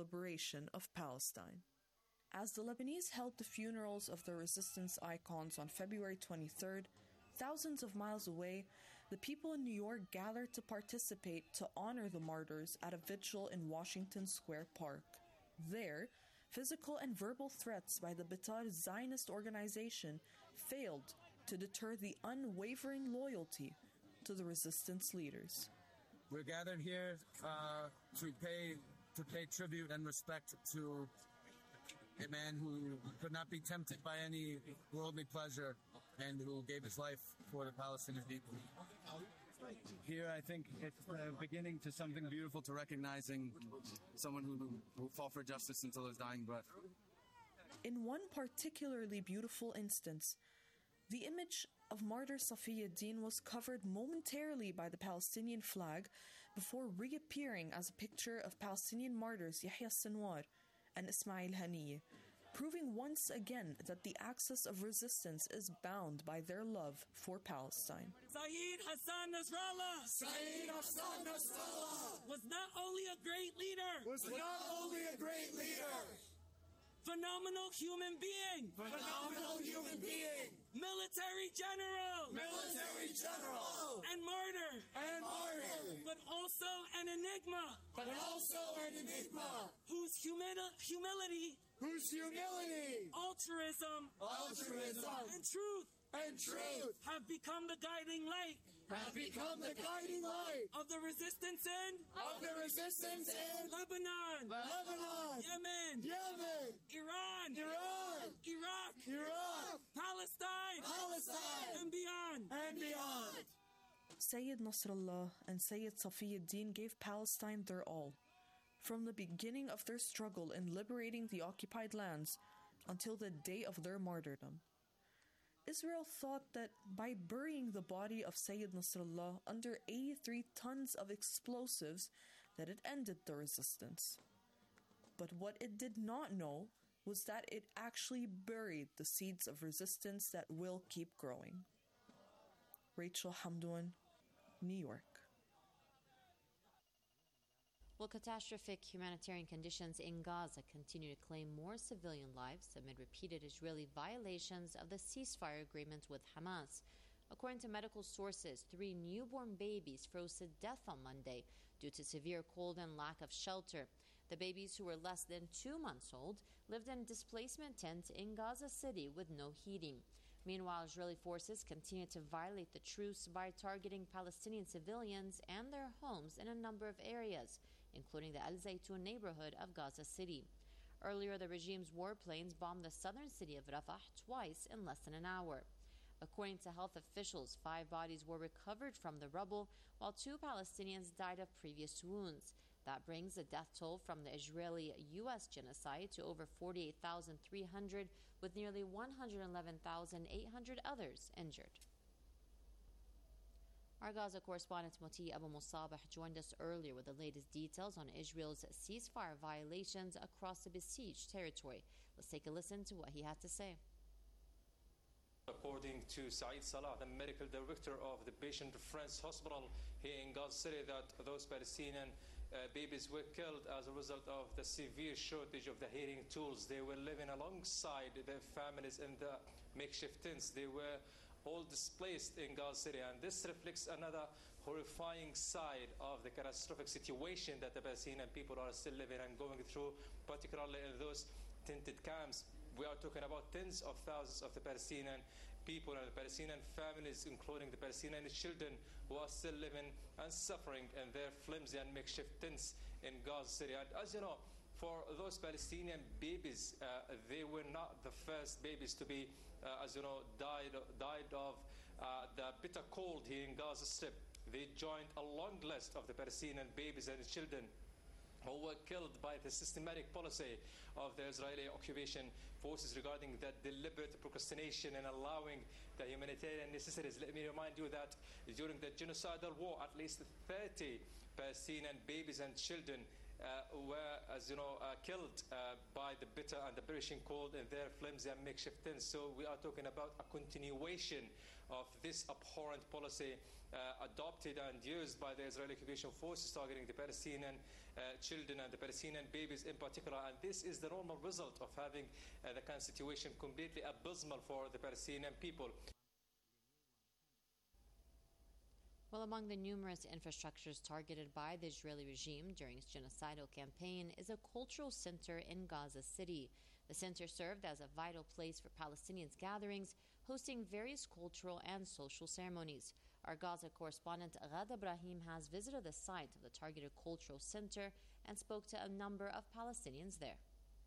liberation of Palestine. As the Lebanese held the funerals of the resistance icons on February 23rd, thousands of miles away, the people in New York gathered to participate to honor the martyrs at a vigil in Washington Square Park. There, physical and verbal threats by the Betar Zionist organization failed to deter the unwavering loyalty to the resistance leaders. We're gathered here to pay tribute and respect to a man who could not be tempted by any worldly pleasure and who gave his life for the Palestinian people. Here, I think it's the beginning to something beautiful, to recognizing someone who fought for justice until his dying breath. In one particularly beautiful instance, the image of martyr Safiuddin was covered momentarily by the Palestinian flag before reappearing as a picture of Palestinian martyrs Yahya Sinwar and Ismail Haniyeh, proving once again that the axis of resistance is bound by their love for Palestine. Saeed Hassan Nasrallah was not only a great leader, phenomenal human being, military general, and martyr, but also an enigma, whose humility, altruism, and truth have become the guiding light of the resistance in Lebanon, Yemen, Iran, Iraq, Palestine, and beyond. Sayyid Nasrallah and Sayyid Safiuddin gave Palestine their all, from the beginning of their struggle in liberating the occupied lands until the day of their martyrdom. Israel thought that by burying the body of Sayyid Nasrallah under 83 tons of explosives that it ended the resistance. But what it did not know was that it actually buried the seeds of resistance that will keep growing. Rachel Hamdoun, New York. Well, catastrophic humanitarian conditions in Gaza continue to claim more civilian lives amid repeated Israeli violations of the ceasefire agreement with Hamas. According to medical sources, 3 newborn babies froze to death on Monday due to severe cold and lack of shelter. The babies, who were less than 2 months old, lived in displacement tents in Gaza City with no heating. Meanwhile, Israeli forces continue to violate the truce by targeting Palestinian civilians and their homes in a number of areas, including the Al Zaytun neighborhood of Gaza City. Earlier, the regime's warplanes bombed the southern city of Rafah twice in less than an hour. According to health officials, 5 bodies were recovered from the rubble, while 2 Palestinians died of previous wounds. That brings the death toll from the Israeli-U.S. genocide to over 48,300, with nearly 111,800 others injured. Our Gaza correspondent Moti Abu Musabah joined us earlier with the latest details on Israel's ceasefire violations across the besieged territory. Let's take a listen to what he had to say. According to Saeed Salah, the medical director of the Patient Reference Hospital here in Gaza City, that those Palestinian babies were killed as a result of the severe shortage of the heating tools. They were living alongside their families in the makeshift tents. They were all displaced in Gaza City, and this reflects another horrifying side of the catastrophic situation that the Palestinian people are still living and going through, particularly in those tented camps. We are talking about tens of thousands of the Palestinian people and the Palestinian families, including the Palestinian children, who are still living and suffering in their flimsy and makeshift tents in Gaza City. And as you know, for those Palestinian babies, they were not the first babies to be, died of the bitter cold here in Gaza Strip. They joined a long list of the Palestinian babies and children who were killed by the systematic policy of the Israeli occupation forces regarding that deliberate procrastination and allowing the humanitarian necessities. Let me remind you that during the genocidal war, at least 30 Palestinian babies and children were, as you know, killed by the bitter and the perishing cold in their flimsy and makeshift tents. So we are talking about a continuation of this abhorrent policy adopted and used by the Israeli occupation forces targeting the Palestinian children and the Palestinian babies in particular. And this is the normal result of having the kind of situation completely abysmal for the Palestinian people. Well, among the numerous infrastructures targeted by the Israeli regime during its genocidal campaign is a cultural center in Gaza City. The center served as a vital place for Palestinians' gatherings, hosting various cultural and social ceremonies. Our Gaza correspondent Ghada Ibrahim has visited the site of the targeted cultural center and spoke to a number of Palestinians there.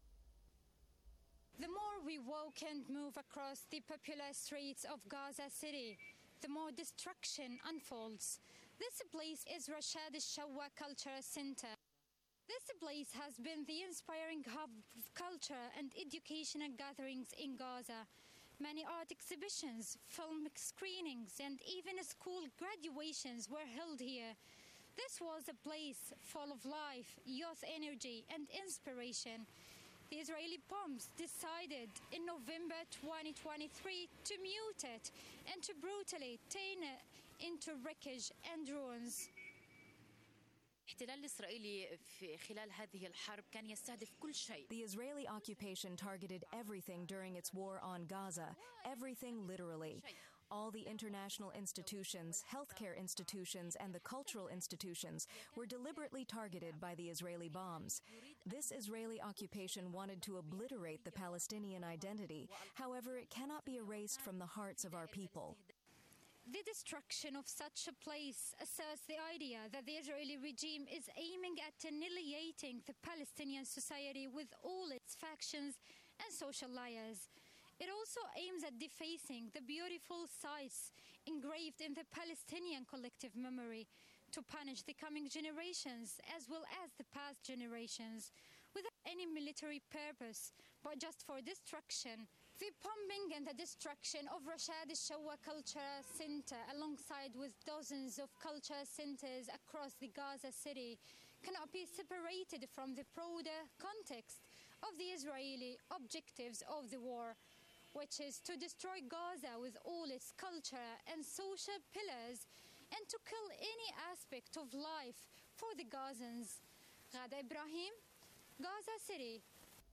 The more we walk and move across the popular streets of Gaza City, the more destruction unfolds. This place is Rashad al-Shawwa Cultural Center. This place has been the inspiring hub of culture and educational gatherings in Gaza. Many art exhibitions, film screenings, and even school graduations were held here. This was a place full of life, youth energy, and inspiration. The Israeli bombs decided in November 2023 to mute it and to brutally turn it into wreckage and ruins. الاحتلال الإسرائيلي في خلال هذه الحرب كان يستهدف كل شيء. The Israeli occupation targeted everything during its war on Gaza, everything literally. All the international institutions, healthcare institutions, and the cultural institutions were deliberately targeted by the Israeli bombs. This Israeli occupation wanted to obliterate the Palestinian identity. However, it cannot be erased from the hearts of our people. The destruction of such a place asserts the idea that the Israeli regime is aiming at annihilating the Palestinian society with all its factions and social layers. It also aims at defacing the beautiful sites engraved in the Palestinian collective memory to punish the coming generations as well as the past generations without any military purpose, but just for destruction. The bombing and the destruction of Rashad al-Shawwa Cultural Center, alongside with dozens of cultural centers across the Gaza City, cannot be separated from the broader context of the Israeli objectives of the war, which is to destroy Gaza with all its culture and social pillars and to kill any aspect of life for the Gazans. Ghada Ibrahim, Gaza City.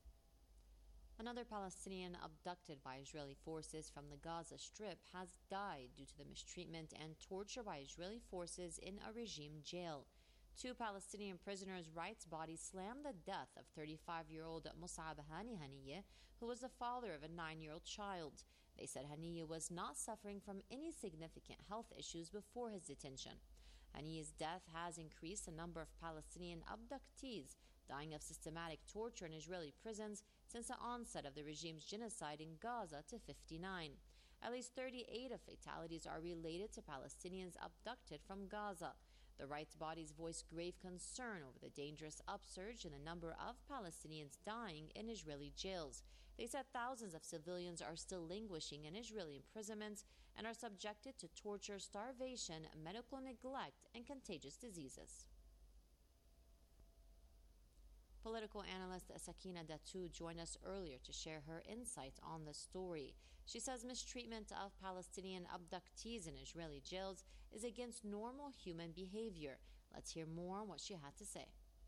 Another Palestinian abducted by Israeli forces from the Gaza Strip has died due to the mistreatment and torture by Israeli forces in a regime jail. Two Palestinian prisoners' rights bodies slammed the death of 35-year-old Mus'ab Hani Haniyeh, who was the father of a 9-year-old child. They said Haniyeh was not suffering from any significant health issues before his detention. Haniyeh's death has increased the number of Palestinian abductees dying of systematic torture in Israeli prisons since the onset of the regime's genocide in Gaza to 59. At least 38 of fatalities are related to Palestinians abducted from Gaza. The rights bodies voiced grave concern over the dangerous upsurge in the number of Palestinians dying in Israeli jails. They said thousands of civilians are still languishing in Israeli imprisonments and are subjected to torture, starvation, medical neglect, and contagious diseases. Political analyst Sakina Datu joined us earlier to share her insights on the story. She says mistreatment of Palestinian abductees in Israeli jails is against normal human behavior. Let's hear more on what she had to say.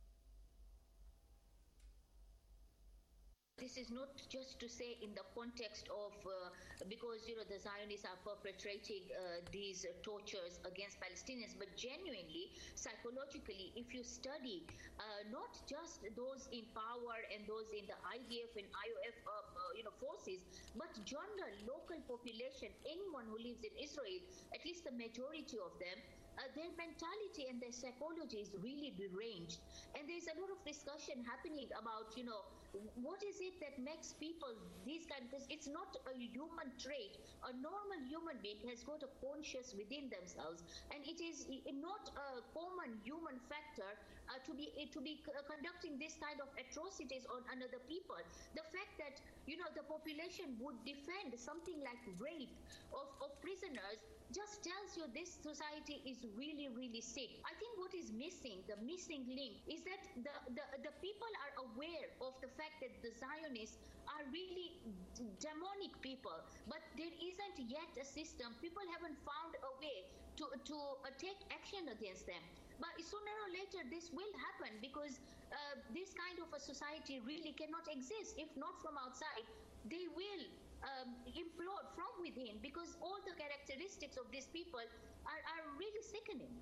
This is not just to say in the context of, because, the Zionists are perpetrating these tortures against Palestinians, but genuinely, psychologically, if you study not just those in power and those in the IDF and IOF forces, but general local population, anyone who lives in Israel, at least the majority of them, their mentality and their psychology is really deranged. And there's a lot of discussion happening about, what is it that makes people these kind, because it's not a human trait. A normal human being has got a conscience within themselves, and it is not a common human factor conducting this kind of atrocities on another people. The fact that the population would defend something like rape of prisoners just tells you this society is really, really sick. I think what is missing, the missing link, is that the people are aware of the fact that the Zionists are really demonic people, but there isn't yet a system. People haven't found a way to take action against them. But sooner or later, this will happen because this kind of a society really cannot exist. If not from outside, they will implode from within because all the characteristics of these people are really sickening.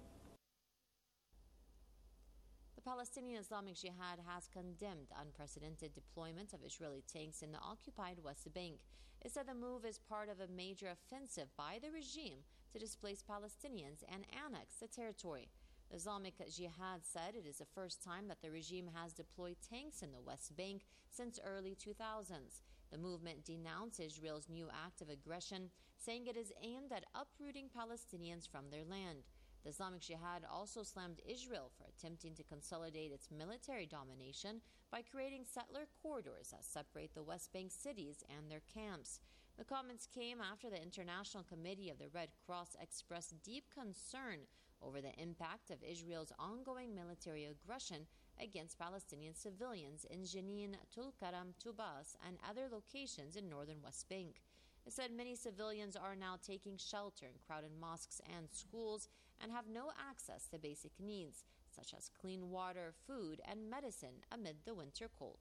The Palestinian Islamic Jihad has condemned unprecedented deployment of Israeli tanks in the occupied West Bank. It said the move is part of a major offensive by the regime to displace Palestinians and annex the territory. The Islamic Jihad said it is the first time that the regime has deployed tanks in the West Bank since early 2000s. The movement denounced Israel's new act of aggression, saying it is aimed at uprooting Palestinians from their land. The Islamic Jihad also slammed Israel for attempting to consolidate its military domination by creating settler corridors that separate the West Bank cities and their camps. The comments came after the International Committee of the Red Cross expressed deep concern over the impact of Israel's ongoing military aggression against Palestinian civilians in Jenin, Tulkaram, Tubas, and other locations in northern West Bank. It said many civilians are now taking shelter in crowded mosques and schools and have no access to basic needs, such as clean water, food, and medicine amid the winter cold.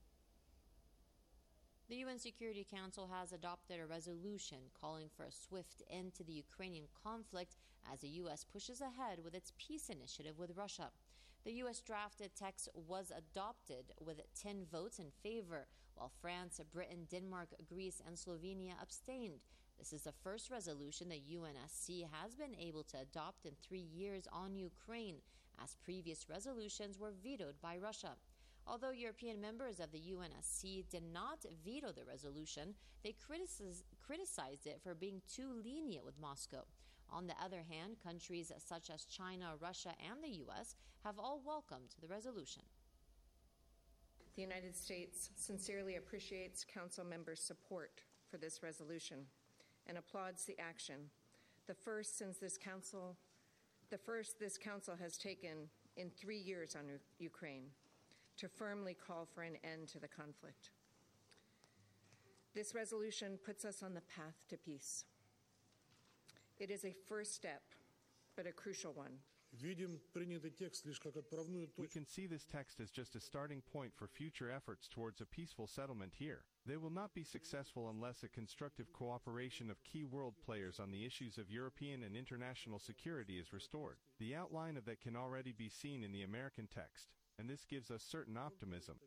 The UN Security Council has adopted a resolution calling for a swift end to the Ukrainian conflict as the U.S. pushes ahead with its peace initiative with Russia. The U.S. drafted text was adopted with 10 votes in favor, while France, Britain, Denmark, Greece, and Slovenia abstained. This is the first resolution the UNSC has been able to adopt in 3 years on Ukraine, as previous resolutions were vetoed by Russia. Although European members of the UNSC did not veto the resolution, they criticized it for being too lenient with Moscow. On the other hand, countries such as China, Russia, and the U.S. have all welcomed the resolution. The United States sincerely appreciates Council members' support for this resolution and applauds the action, the first this Council has taken in 3 years on Ukraine, to firmly call for an end to the conflict. This resolution puts us on the path to peace. It is a first step, but a crucial one. We can see this text as just a starting point for future efforts towards a peaceful settlement here. They will not be successful unless a constructive cooperation of key world players on the issues of European and international security is restored. The outline of that can already be seen in the American text, and this gives us certain optimism.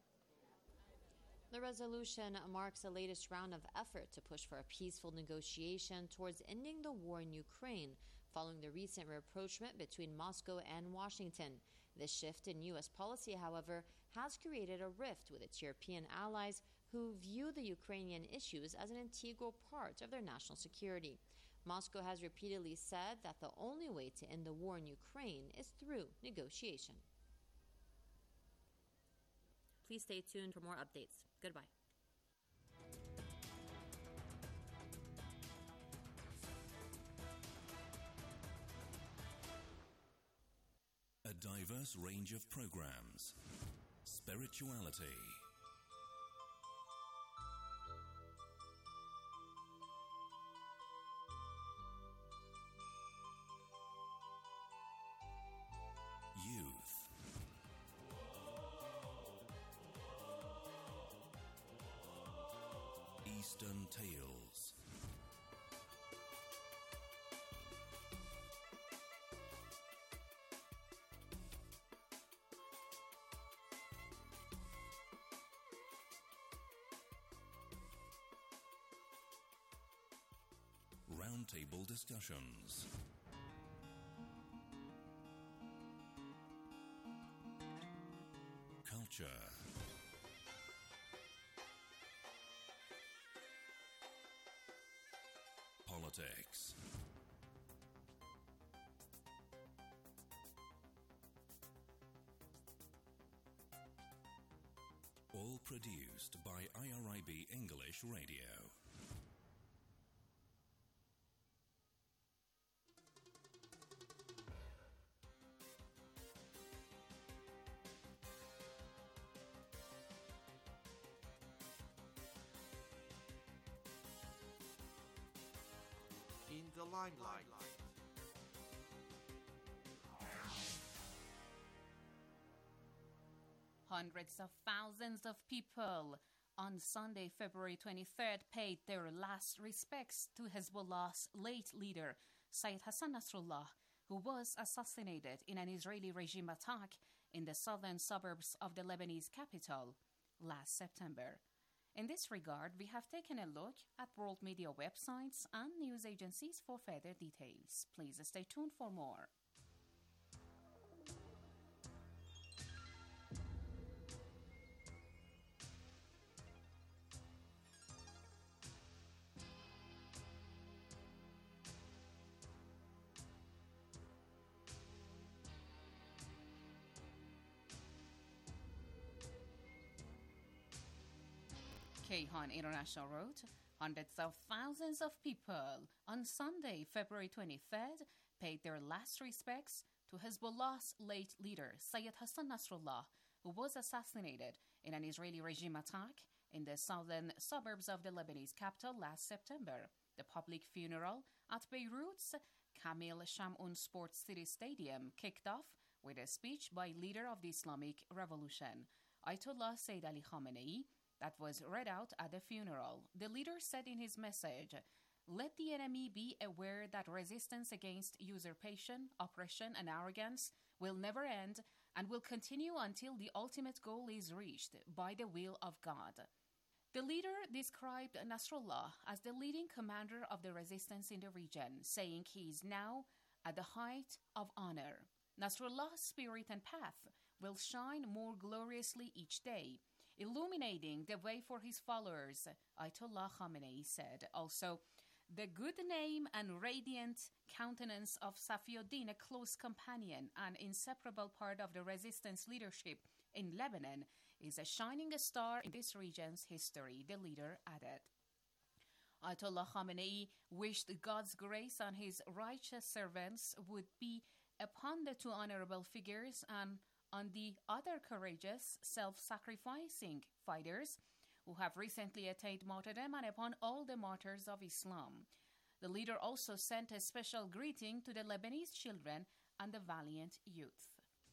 The resolution marks the latest round of effort to push for a peaceful negotiation towards ending the war in Ukraine, following the recent rapprochement between Moscow and Washington. This shift in U.S. policy, however, has created a rift with its European allies who view the Ukrainian issues as an integral part of their national security. Moscow has repeatedly said that the only way to end the war in Ukraine is through negotiation. Please stay tuned for more updates. Goodbye. A diverse range of programs. Spirituality. Youth. Eastern Tales. Roundtable discussions. Culture. Politics. produced by IRIB English Radio. In the limelight. Hundreds of thousands of people on Sunday, February 23rd, paid their last respects to Hezbollah's late leader, Sayyid Hassan Nasrallah, who was assassinated in an Israeli regime attack in the southern suburbs of the Lebanese capital last September. In this regard, we have taken a look at world media websites and news agencies for further details. Please stay tuned for more. Kayhan International wrote, hundreds of thousands of people on Sunday, February 23rd, paid their last respects to Hezbollah's late leader, Sayyid Hassan Nasrallah, who was assassinated in an Israeli regime attack in the southern suburbs of the Lebanese capital last September. The public funeral at Beirut's Kamil Shamoun Sports City Stadium kicked off with a speech by leader of the Islamic Revolution, Ayatollah Sayyid Ali Khamenei, that was read out at the funeral. The leader said in his message, "Let the enemy be aware that resistance against usurpation, oppression, and arrogance will never end and will continue until the ultimate goal is reached by the will of God." The leader described Nasrallah as the leading commander of the resistance in the region, saying he is now at the height of honor. Nasrallah's spirit and path will shine more gloriously each day, illuminating the way for his followers, Ayatollah Khamenei said. Also, the good name and radiant countenance of Safiuddin, a close companion and inseparable part of the resistance leadership in Lebanon, is a shining star in this region's history, the leader added. Ayatollah Khamenei wished God's grace on his righteous servants would be upon the two honorable figures and on the other courageous, self-sacrificing fighters who have recently attained martyrdom, and upon all the martyrs of Islam. The leader also sent a special greeting to the Lebanese children and the valiant youth.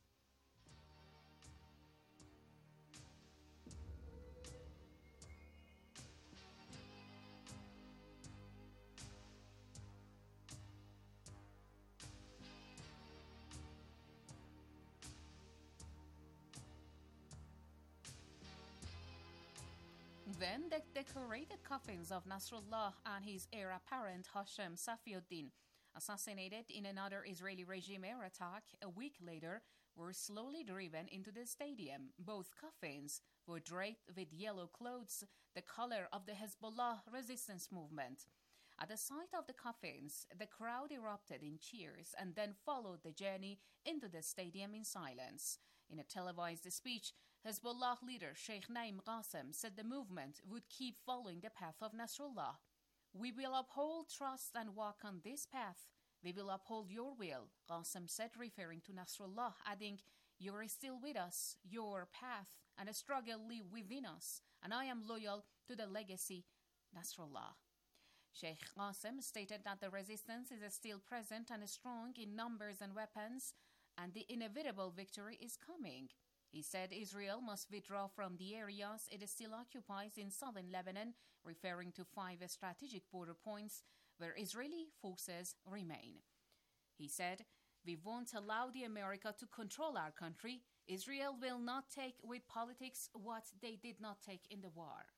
Then the decorated coffins of Nasrallah and his heir apparent Hashem Safiuddin, assassinated in another Israeli regime air attack a week later, were slowly driven into the stadium. Both coffins were draped with yellow clothes, the color of the Hezbollah resistance movement. At the sight of the coffins, the crowd erupted in cheers and then followed the journey into the stadium in silence. In a televised speech, Hezbollah leader Sheikh Naim Qassem said the movement would keep following the path of Nasrallah. "We will uphold trust and walk on this path. We will uphold your will," Qassem said, referring to Nasrallah, adding, "You are still with us, your path and a struggle live within us, and I am loyal to the legacy Nasrallah." Sheikh Qassem stated that the resistance is still present and strong in numbers and weapons, and the inevitable victory is coming. He said Israel must withdraw from the areas it still occupies in southern Lebanon, referring to 5 strategic border points where Israeli forces remain. He said, "We won't allow the America to control our country. Israel will not take with politics what they did not take in the war."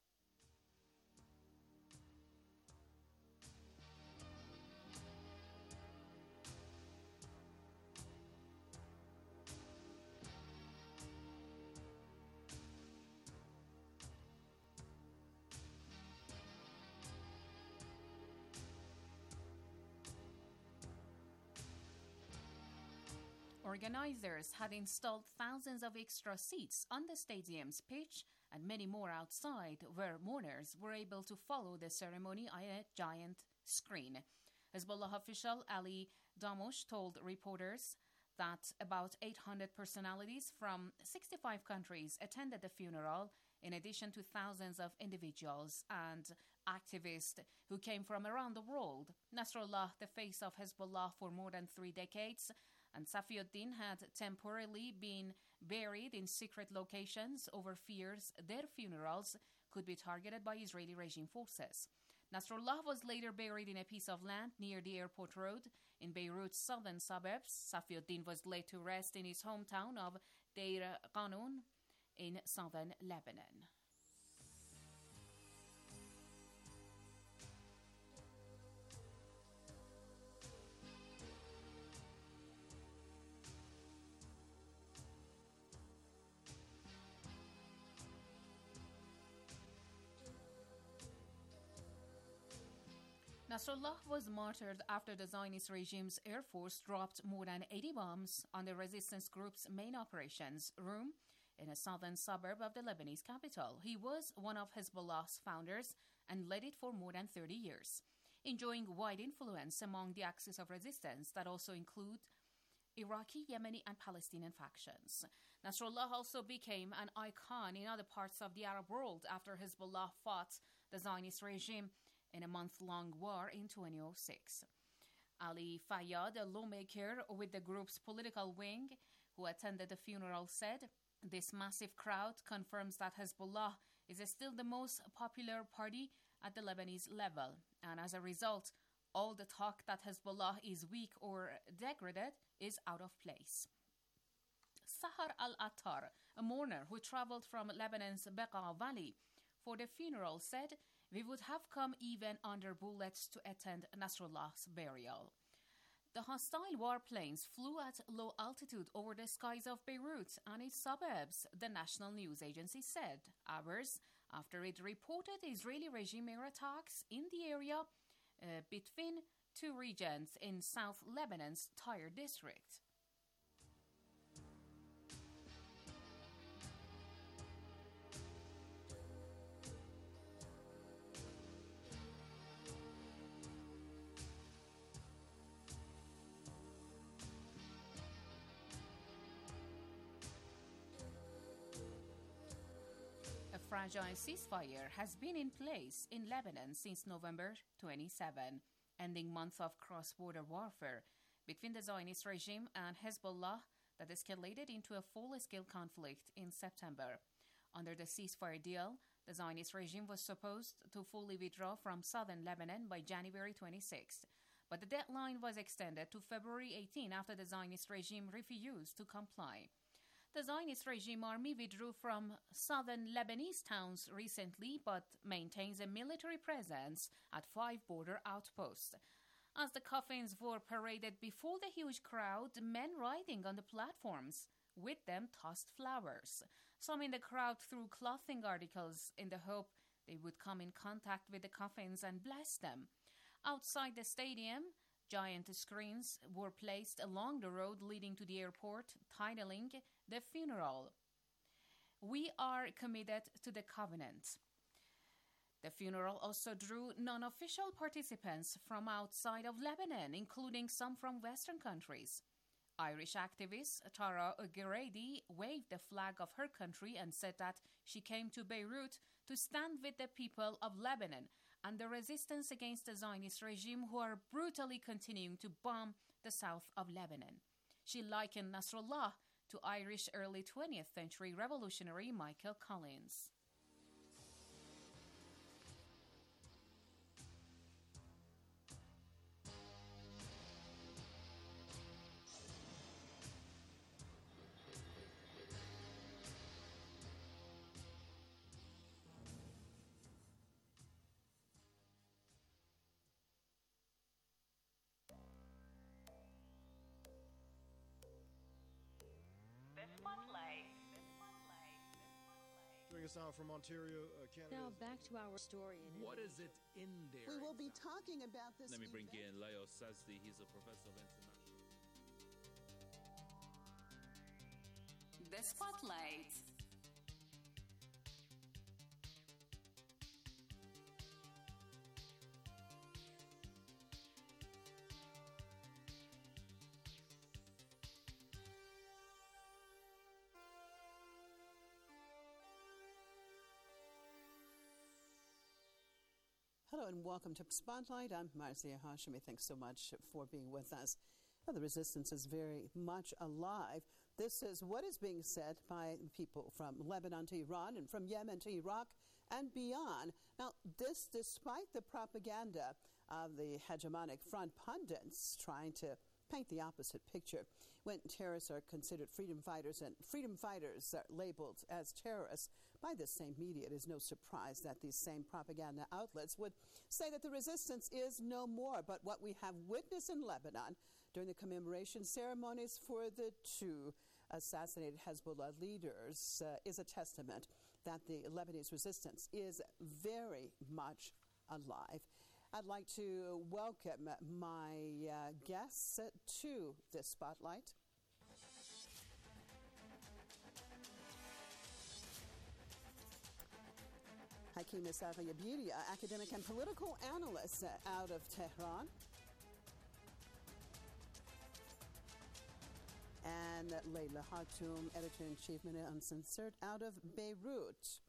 Organizers had installed thousands of extra seats on the stadium's pitch and many more outside, where mourners were able to follow the ceremony on a giant screen. Hezbollah official Ali Damosh told reporters that about 800 personalities from 65 countries attended the funeral, in addition to thousands of individuals and activists who came from around the world. Nasrallah, the face of Hezbollah for more than 3 decades, and Safiuddin had temporarily been buried in secret locations over fears their funerals could be targeted by Israeli regime forces. Nasrallah was later buried in a piece of land near the airport road in Beirut's southern suburbs. Safiuddin was laid to rest in his hometown of Deir Qanoun in southern Lebanon. Nasrallah was martyred after the Zionist regime's air force dropped more than 80 bombs on the resistance group's main operations room in a southern suburb of the Lebanese capital. He was one of Hezbollah's founders and led it for more than 30 years, enjoying wide influence among the axis of resistance that also include Iraqi, Yemeni, and Palestinian factions. Nasrallah also became an icon in other parts of the Arab world after Hezbollah fought the Zionist regime in a month-long war in 2006. Ali Fayyad, a lawmaker with the group's political wing who attended the funeral, said, "This massive crowd confirms that Hezbollah is still the most popular party at the Lebanese level, and as a result, all the talk that Hezbollah is weak or degraded is out of place." Sahar al-Attar, a mourner who traveled from Lebanon's Beqa Valley for the funeral, said, "We would have come even under bullets to attend Nasrallah's burial." The hostile warplanes flew at low altitude over the skies of Beirut and its suburbs, the national news agency said, hours after it reported Israeli regime air attacks in the area between two regions in South Lebanon's Tyre district. Fragile ceasefire has been in place in Lebanon since November 27, ending months of cross-border warfare between the Zionist regime and Hezbollah that escalated into a full-scale conflict in September. Under the ceasefire deal, the Zionist regime was supposed to fully withdraw from southern Lebanon by January 26, but the deadline was extended to February 18 after the Zionist regime refused to comply. The Zionist regime army withdrew from southern Lebanese towns recently, but maintains a military presence at 5 border outposts. As the coffins were paraded before the huge crowd, men riding on the platforms with them tossed flowers. Some in the crowd threw clothing articles in the hope they would come in contact with the coffins and bless them. Outside the stadium, giant screens were placed along the road leading to the airport, titling the funeral, "We are committed to the covenant." The funeral also drew non-official participants from outside of Lebanon, including some from Western countries. Irish activist Tara O'Grady waved the flag of her country and said that she came to Beirut to stand with the people of Lebanon and the resistance against the Zionist regime who are brutally continuing to bomb the south of Lebanon. She likened Nasrallah to Irish early 20th century revolutionary Michael Collins. Joining us now from Ontario, Canada. Now back to our story. What is it in there? We will be talking about this. Let me bring in Leo Sazdi. He's a professor of international. The Spotlight. Hello and welcome to Spotlight. I'm Marcia Hashemi. Thanks so much for being with us. Well, the resistance is very much alive. This is what is being said by people from Lebanon to Iran and from Yemen to Iraq and beyond. Now, this despite the propaganda of the hegemonic front pundits trying to paint the opposite picture. When terrorists are considered freedom fighters and freedom fighters are labeled as terrorists by the same media, it is no surprise that these same propaganda outlets would say that the resistance is no more. But what we have witnessed in Lebanon during the commemoration ceremonies for the two assassinated Hezbollah leaders is a testament that the Lebanese resistance is very much alive. I'd like to welcome my guests to this spotlight. Hakima Safayebedia, academic and political analyst out of Tehran. And Leila Hatoum, editor-in-chief, Minute Uncensored, out of Beirut.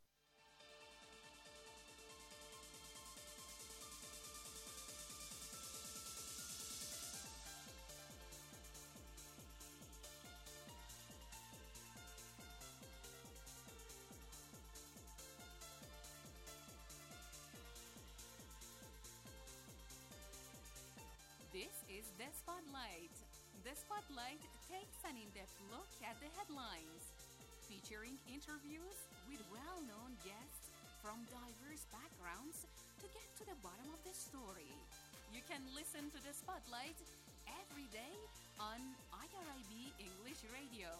This is The Spotlight. The Spotlight takes an in-depth look at the headlines, featuring interviews with well-known guests from diverse backgrounds to get to the bottom of the story. You can listen to The Spotlight every day on IRIB English Radio.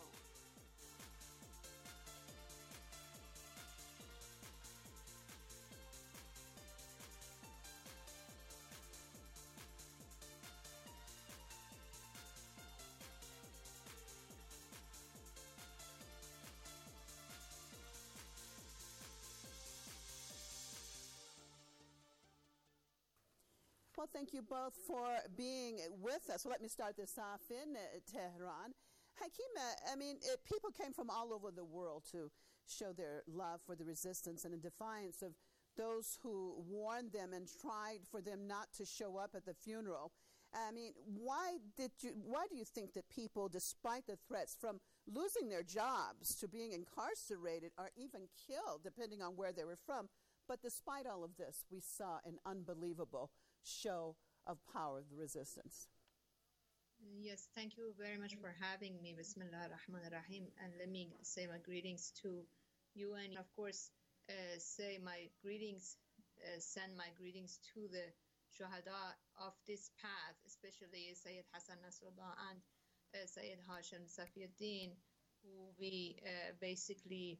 Well, thank you both for being with us. So let me start this off in Tehran. Hakima, I mean, people came from all over the world to show their love for the resistance and in defiance of those who warned them and tried for them not to show up at the funeral. I mean, why do you think that people, despite the threats from losing their jobs to being incarcerated or even killed, depending on where they were from, but despite all of this, we saw an unbelievable show of power of the resistance? Yes, thank you very much for having me. Bismillah ar-Rahman ar-Rahim. And let me say my greetings to you, and of course say my greetings, send my greetings to the shuhada of this path, especially Sayyid Hassan Nasrallah and Sayyid Hashim Safieddin, who we basically,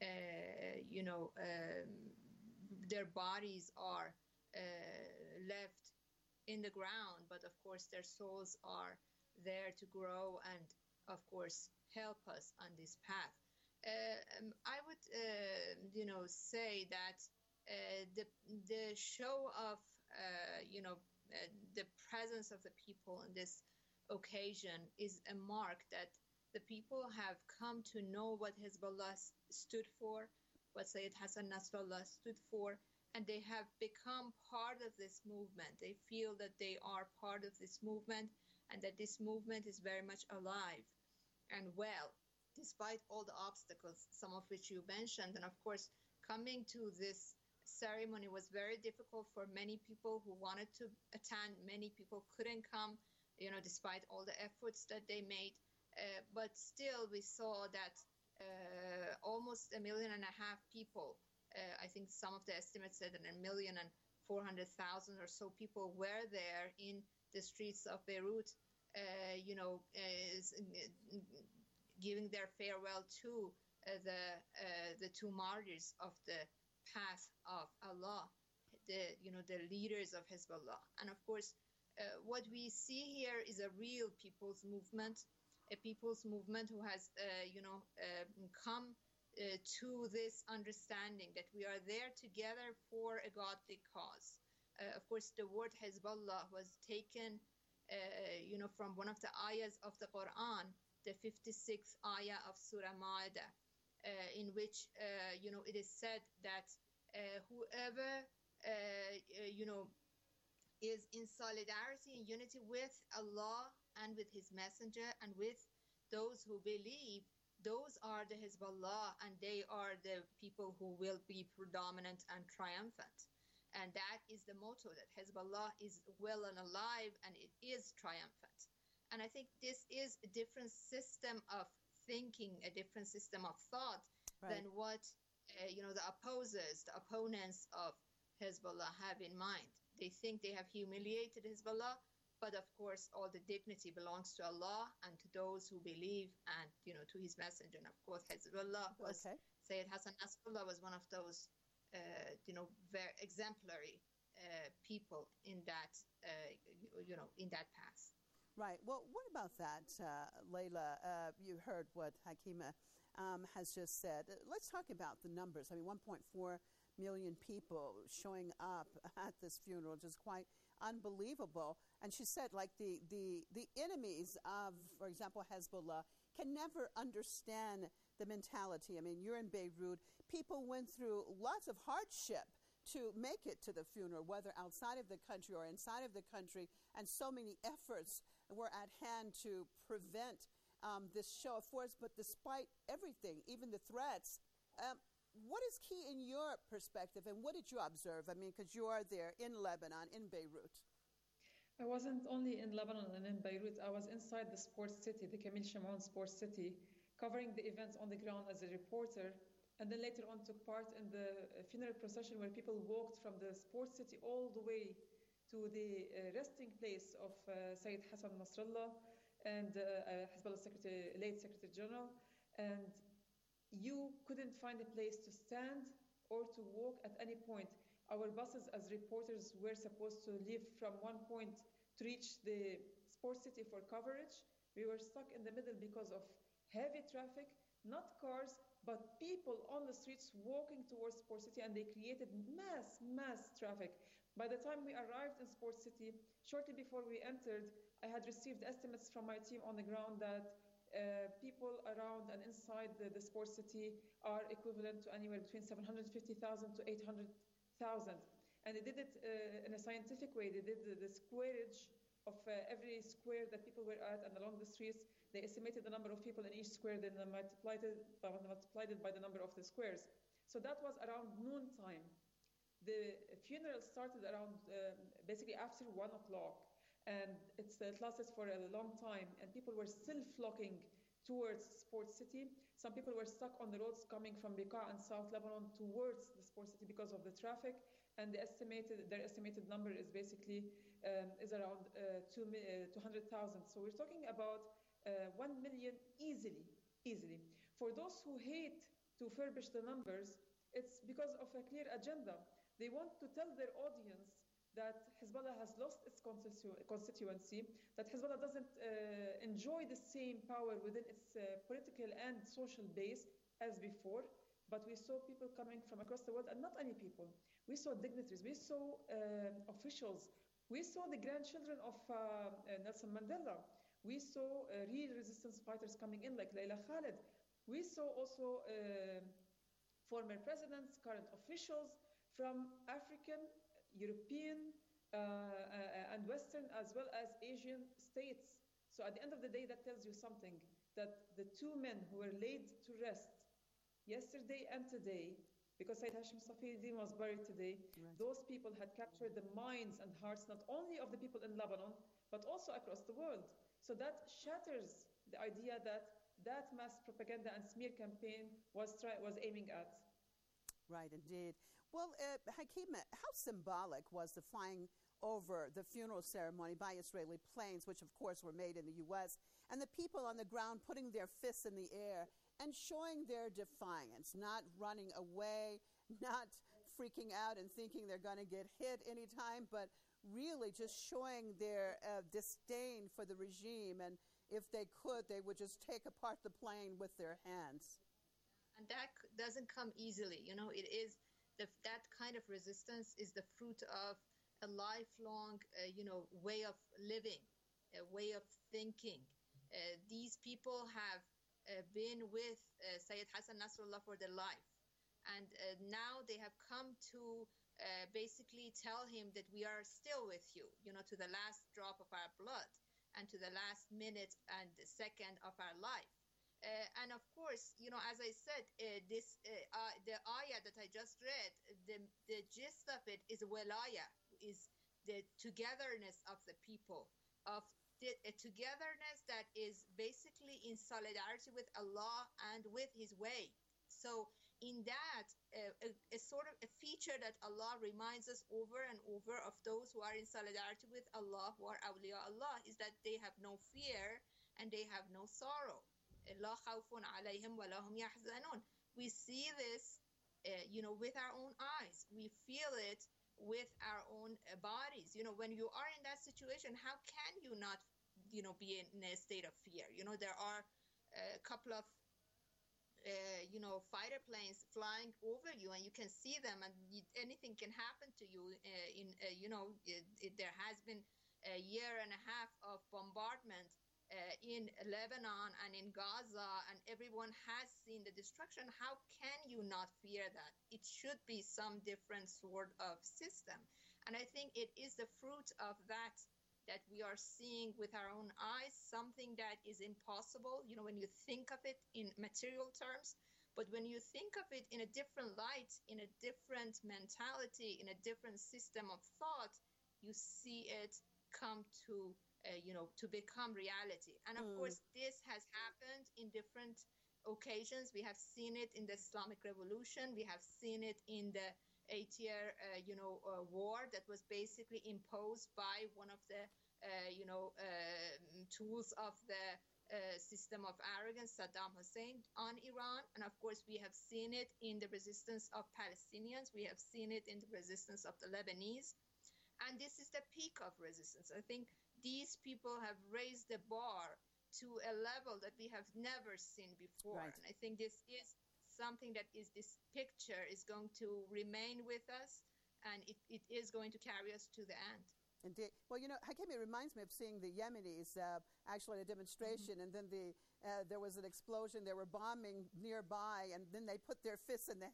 their bodies are left in the ground, but of course their souls are there to grow and of course help us on this path. I would say that the show of the presence of the people on this occasion is a mark that the people have come to know what Hezbollah stood for, what Sayyid Hassan Nasrallah stood for, and they have become part of this movement. They feel that they are part of this movement and that this movement is very much alive and well, despite all the obstacles, some of which you mentioned. And of course, coming to this ceremony was very difficult for many people who wanted to attend. Many people couldn't come, despite all the efforts that they made. But still, we saw that almost 1.5 million people, I think some of the estimates said that 1,400,000 or so people were there in the streets of Beirut, giving their farewell to the two martyrs of the path of Allah, the leaders of Hezbollah. And of course, what we see here is a real people's movement, a people's movement who has, come to this understanding that we are there together for a godly cause. Of course, the word Hezbollah was taken, from one of the ayahs of the Quran, the 56th ayah of Surah Ma'idah, in which, it is said that whoever is in solidarity and unity with Allah and with His Messenger and with those who believe. Those are the Hezbollah, and they are the people who will be predominant and triumphant. And that is the motto, that Hezbollah is well and alive, and it is triumphant. And I think this is a different system of thinking, a different system of thought than what the opposers, the opponents of Hezbollah have in mind. They think they have humiliated Hezbollah, but of course, all the dignity belongs to Allah and to those who believe, and to His Messenger. And of course, Hezbollah was Sayyid Hassan Nasrallah was one of those, very exemplary people in that, in that path. Right. Well, what about that, Layla? You heard what Hakima has just said. Let's talk about the numbers. I mean, 1.4 million people showing up at this funeral, just quite unbelievable. And she said, like, the enemies of, for example, Hezbollah can never understand the mentality. I mean, you're in Beirut. People went through lots of hardship to make it to the funeral, whether outside of the country or inside of the country. And so many efforts were at hand to prevent this show of force. But despite everything, even the threats, what is key in your perspective, and what did you observe? I mean, because you are there in Lebanon, in Beirut. I wasn't only in Lebanon and in Beirut. I was inside the sports city, the Camille Chamon sports city, covering the events on the ground as a reporter. And then later on took part in the funeral procession where people walked from the sports city all the way to the resting place of Sayyid Hassan Nasrallah and Hezbollah late Secretary General. And you couldn't find a place to stand or to walk at any point. Our buses as reporters were supposed to leave from one point to reach the sports city for coverage. We were stuck in the middle because of heavy traffic, not cars, but people on the streets walking towards Sports City, and they created mass traffic. By the time we arrived in Sports City, shortly before we entered, I had received estimates from my team on the ground that people around and inside the Sports City are equivalent to anywhere between 750,000 to 800,000. And they did it in a scientific way. They did the squareage of every square that people were at, and along the streets, they estimated the number of people in each square, then multiplied it by the number of the squares. So that was around noon time. The funeral started around basically after 1 o'clock, and it lasted for a long time, and people were still flocking towards Sports City. Some people were stuck on the roads coming from Bekaa and South Lebanon towards the Sports City because of the traffic, and their estimated number is basically is around 200,000. So we're talking about 1 million easily. For those who hate to furbish the numbers, it's because of a clear agenda. They want to tell their audience that Hezbollah has lost its constituency, that Hezbollah doesn't enjoy the same power within its political and social base as before. But we saw people coming from across the world, and not any people. We saw dignitaries, we saw officials, we saw the grandchildren of Nelson Mandela. We saw real resistance fighters coming in like Layla Khaled. We saw also former presidents, current officials from African, European, and Western, as well as Asian states. So at the end of the day, that tells you something, that the two men who were laid to rest yesterday and today, because Sayyid Hashim Safieddin was buried today, those people had captured the minds and hearts not only of the people in Lebanon, but also across the world. So that shatters the idea that mass propaganda and smear campaign was aiming at. Right, indeed. Well, Hakima, how symbolic was the flying over the funeral ceremony by Israeli planes, which of course were made in the U.S., and the people on the ground putting their fists in the air and showing their defiance, not running away, not freaking out and thinking they're going to get hit anytime, but really just showing their disdain for the regime, and if they could, they would just take apart the plane with their hands. And that doesn't come easily. It is that kind of resistance is the fruit of a lifelong, way of living, a way of thinking. These people have been with Sayyid Hassan Nasrallah for their life, And now they have come to basically tell him that we are still with you, to the last drop of our blood and to the last minute and second of our life. And of course, as I said, the ayah that I just read, the gist of it is wilaya, is the togetherness of the people, of a togetherness that is basically in solidarity with Allah and with His way. So in that, a sort of a feature that Allah reminds us over and over of those who are in solidarity with Allah, who are awliya Allah, is that they have no fear and they have no sorrow. لا خوف عليهم ولا هم يحزنون. We see this, with our own eyes. We feel it with our own bodies. When you are in that situation, how can you not, be in a state of fear? There are a couple of, fighter planes flying over you, and you can see them, and anything can happen to you. There has been a year and a half of bombardment in Lebanon and in Gaza, and everyone has seen the destruction. How can you not fear that? It should be some different sort of system. And I think it is the fruit of that we are seeing with our own eyes, something that is impossible, when you think of it in material terms. But when you think of it in a different light, in a different mentality, in a different system of thought, you see it come to become reality. And of course, this has happened in different occasions. We have seen it in the Islamic Revolution. We have seen it in the 8-year, war that was basically imposed by one of the, tools of the system of arrogance, Saddam Hussein, on Iran. And of course, we have seen it in the resistance of Palestinians. We have seen it in the resistance of the Lebanese. And this is the peak of resistance. I think these people have raised the bar to a level that we have never seen before. Right. And I think this is something this picture is going to remain with us, and it is going to carry us to the end. Indeed. Well, Hakemi, it reminds me of seeing the Yemenis actually at a demonstration, and then there was an explosion. They were bombing nearby, and then they put their fists in the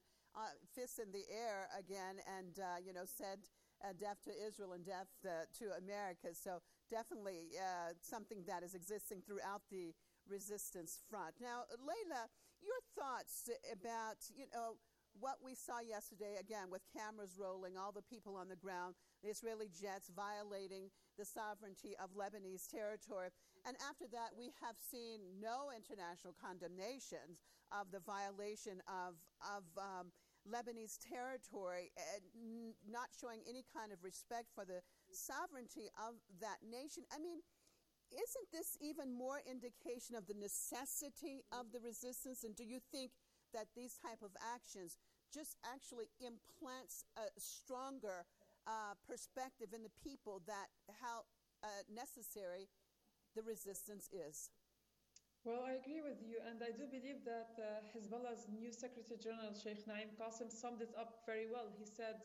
air again, and said death to Israel and death to America. So definitely something that is existing throughout the resistance front. Now, Leila, your thoughts about, what we saw yesterday, again, with cameras rolling, all the people on the ground, the Israeli jets violating the sovereignty of Lebanese territory. And after that, we have seen no international condemnations of the violation of Lebanese territory, not showing any kind of respect for the sovereignty of that nation. I mean, isn't this even more indication of the necessity of the resistance? And do you think that these type of actions just actually implants a stronger perspective in the people that how necessary the resistance is? Well, I agree with you, and I do believe that Hezbollah's new Secretary General, Sheikh Naim Qassem, summed it up very well. He said,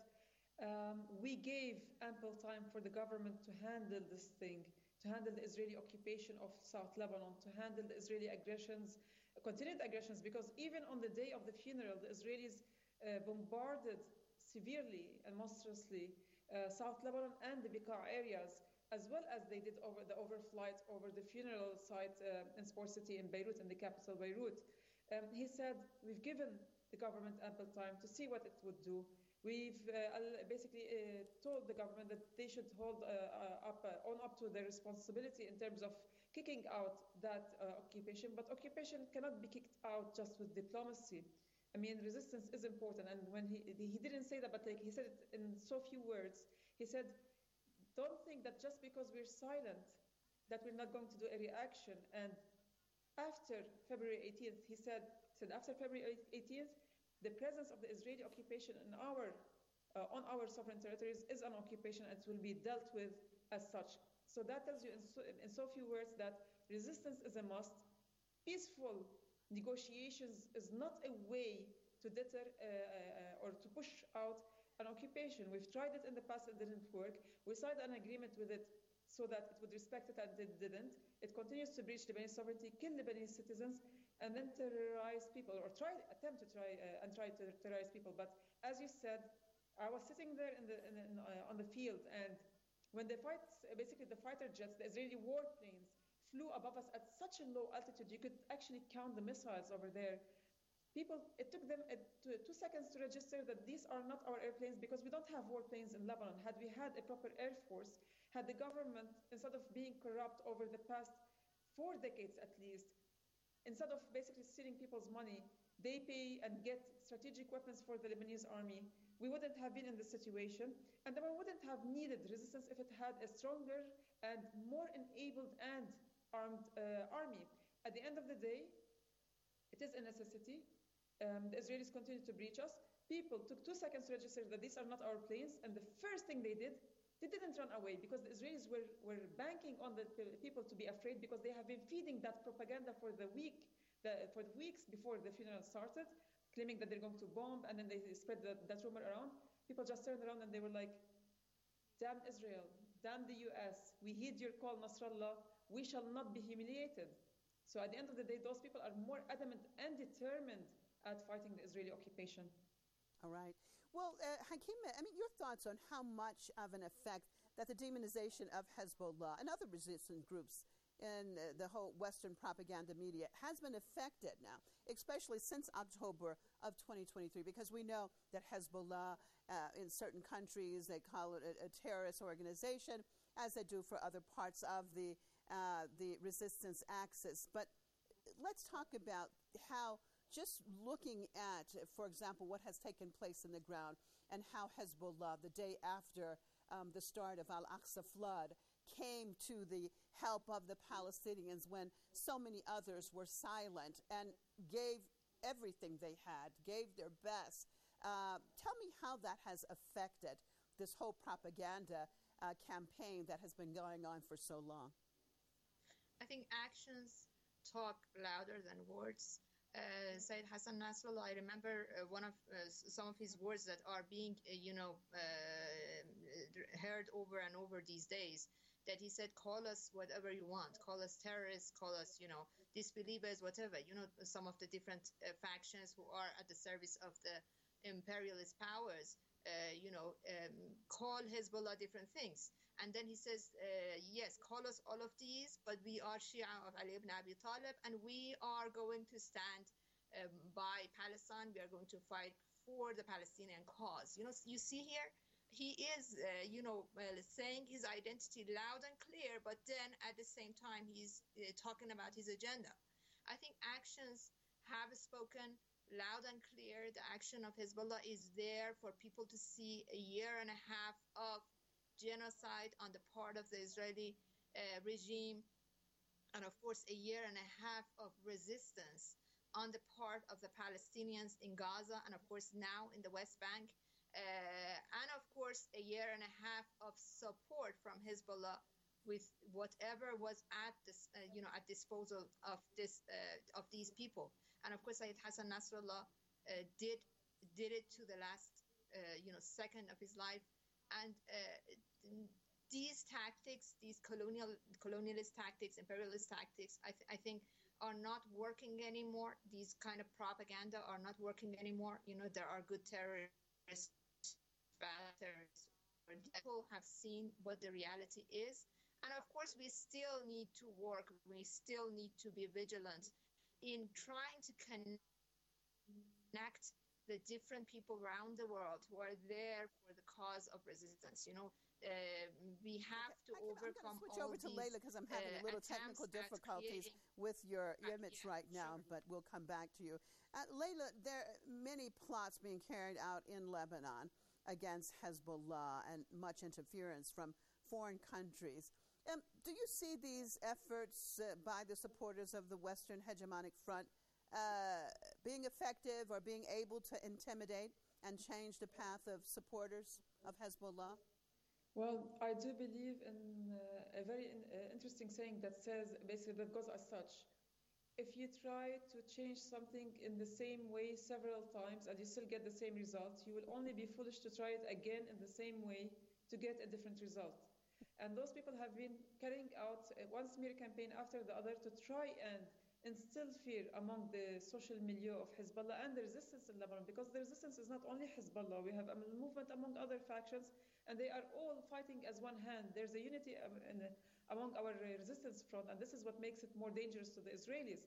we gave ample time for the government to handle this thing, to handle the Israeli occupation of South Lebanon, to handle the Israeli continued aggressions, because even on the day of the funeral, the Israelis bombarded severely and monstrously South Lebanon and the Bekaa areas, as well as they did over the overflight over the funeral site in Sport City in Beirut, in the capital Beirut. He said, we've given the government ample time to see what it would do. We've basically told the government that they should hold own up to their responsibility in terms of kicking out that occupation. But occupation cannot be kicked out just with diplomacy. I mean, resistance is important. And when he didn't say that, but he said it in so few words. He said, don't think that just because we're silent that we're not going to do a reaction. And after February 18th, he said after February 18th, the presence of the Israeli occupation in on our sovereign territories is an occupation, and it will be dealt with as such. So that tells you in so few words that resistance is a must. Peaceful negotiations is not a way to deter or to push out an occupation. We've tried it in the past, it didn't work. We signed an agreement with it so that it would respect it, and it didn't. It continues to breach Lebanese sovereignty, kill Lebanese citizens, and then terrorize people, or attempt to terrorize people. But as you said, I was sitting there on the field, and when the fighter jets, the Israeli warplanes, flew above us at such a low altitude, you could actually count the missiles over there. It took them 2 seconds to register that these are not our airplanes, because we don't have warplanes in Lebanon. Had we had a proper air force, had the government, instead of being corrupt over the past 4 decades at least, instead of basically stealing people's money, they pay and get strategic weapons for the Lebanese army, we wouldn't have been in this situation. And then we wouldn't have needed resistance if it had a stronger and more enabled and armed army. At the end of the day, it is a necessity. The Israelis continue to breach us. People took 2 seconds to register that these are not our planes, and the first thing they did, they didn't run away, because the Israelis were banking on the people to be afraid, because they have been feeding that propaganda for the weeks before the funeral started, claiming that they're going to bomb, and then they spread that rumor around. People just turned around and they were like, damn Israel, damn the US, we heed your call, Nasrallah, we shall not be humiliated. So at the end of the day, those people are more adamant and determined at fighting the Israeli occupation. All right. Well, Hakeem, your thoughts on how much of an effect that the demonization of Hezbollah and other resistance groups in the whole Western propaganda media has been affected now, especially since October of 2023, because we know that Hezbollah in certain countries, they call it a terrorist organization, as they do for other parts of the resistance axis. But let's talk about how, just looking at, for example, what has taken place in the ground, and how Hezbollah, the day after the start of Al-Aqsa flood, came to the help of the Palestinians when so many others were silent, and gave everything they had, gave their best. Tell me how that has affected this whole propaganda campaign that has been going on for so long. I think actions talk louder than words. Sayyid Hassan Nasrallah, I remember some of his words that are being, heard over and over these days, that he said, call us whatever you want, call us terrorists, call us, disbelievers, whatever, some of the different factions who are at the service of the imperialist powers, call Hezbollah different things. And then he says, yes, call us all of these, but we are Shia of Ali ibn Abi Talib, and we are going to stand by Palestine. We are going to fight for the Palestinian cause. You see here, he is, saying his identity loud and clear, but then at the same time, he's talking about his agenda. I think actions have spoken loud and clear. The action of Hezbollah is there for people to see. A year and a half of genocide on the part of the Israeli regime, and of course a year and a half of resistance on the part of the Palestinians in Gaza, and of course now in the West Bank, and of course a year and a half of support from Hezbollah with whatever was at this, at disposal of these people. And of course Sayyid Hassan Nasrallah did it to the last second of his life. And these tactics, these colonialist tactics, imperialist tactics, I think are not working anymore. These kind of propaganda are not working anymore. There are good terrorists, bad terrorists. People have seen what the reality is. And of course, we still need to work. We still need to be vigilant in trying to connect the different people around the world who are there for the cause of resistance. We have to overcome I'm going to switch over to Layla, because I'm having a little technical difficulties with your image right now, but we'll come back to you. Layla, there are many plots being carried out in Lebanon against Hezbollah and much interference from foreign countries. Do you see these efforts by the supporters of the Western hegemonic front being effective, or being able to intimidate and change the path of supporters of Hezbollah? Well, I do believe in a very interesting saying that says, basically, that goes as such. If you try to change something in the same way several times and you still get the same result, you will only be foolish to try it again in the same way to get a different result. And those people have been carrying out one smear campaign after the other to try and instill fear among the social milieu of Hezbollah and the resistance in Lebanon, because the resistance is not only Hezbollah. We have a movement among other factions, and they are all fighting as one hand. There's a unity among our resistance front, and this is what makes it more dangerous to the Israelis.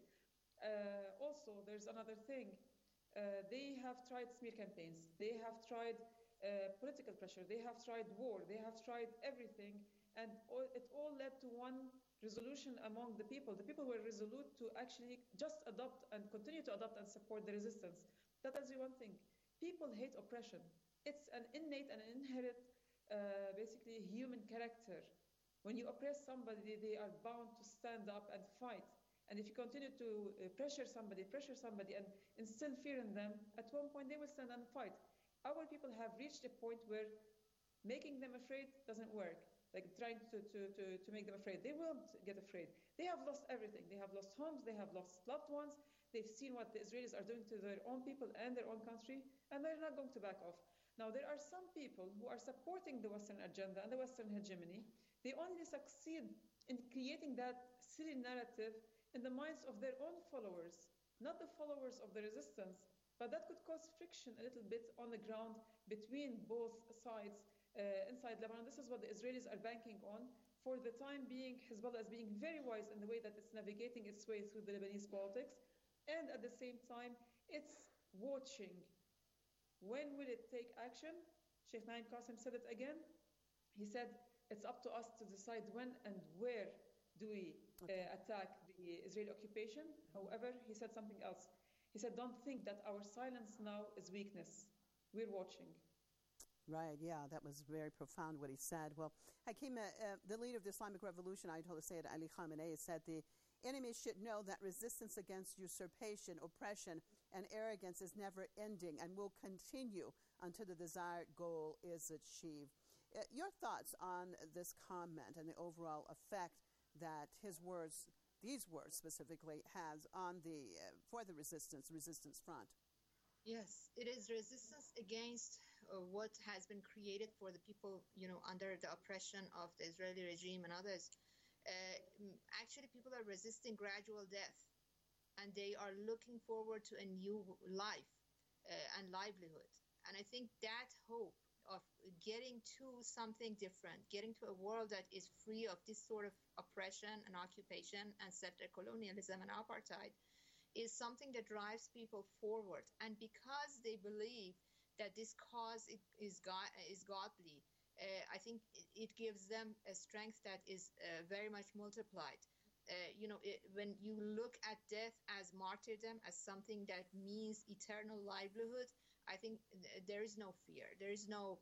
Also, there's another thing. They have tried smear campaigns. They have tried political pressure. They have tried war. They have tried everything, and it all led to one resolution among the people. The people were resolute to actually just adopt and continue to adopt and support the resistance. That tells you one thing. People hate oppression. It's an innate and an inherent, basically, human character. When you oppress somebody, they are bound to stand up and fight. And if you continue to pressure somebody, and instill fear in them, at one point they will stand and fight. Our people have reached a point where making them afraid doesn't work. Like trying to make them afraid. They won't get afraid. They have lost everything. They have lost homes. They have lost loved ones. They've seen what the Israelis are doing to their own people and their own country, and they're not going to back off. Now, there are some people who are supporting the Western agenda and the Western hegemony. They only succeed in creating that silly narrative in the minds of their own followers, not the followers of the resistance. But that could cause friction a little bit on the ground between both sides. Inside Lebanon, this is what the Israelis are banking on. For the time being, Hezbollah is being very wise in the way that it's navigating its way through the Lebanese politics, and at the same time, it's watching. When will it take action? Sheikh Naim Qasim said it again. He said, it's up to us to decide when and where do we attack the Israeli occupation. However, he said something else. He said, don't think that our silence now is weakness. We're watching. Right, yeah, that was very profound what he said. Well, Hakeem, the leader of the Islamic Revolution, Ayatollah Sayyid Ali Khamenei, said the enemy should know that resistance against usurpation, oppression, and arrogance is never ending and will continue until the desired goal is achieved. Your thoughts on this comment and the overall effect that his words, these words specifically, has on the for the resistance front? Yes, it is resistance against what has been created for the people, under the oppression of the Israeli regime and others. Actually, people are resisting gradual death, and they are looking forward to a new life and livelihood. And I think that hope of getting to something different, getting to a world that is free of this sort of oppression and occupation and settler colonialism and apartheid is something that drives people forward. And because they believe that this cause is godly, I think it gives them a strength that is very much multiplied. When you look at death as martyrdom, as something that means eternal livelihood, I think there is no fear. There is no,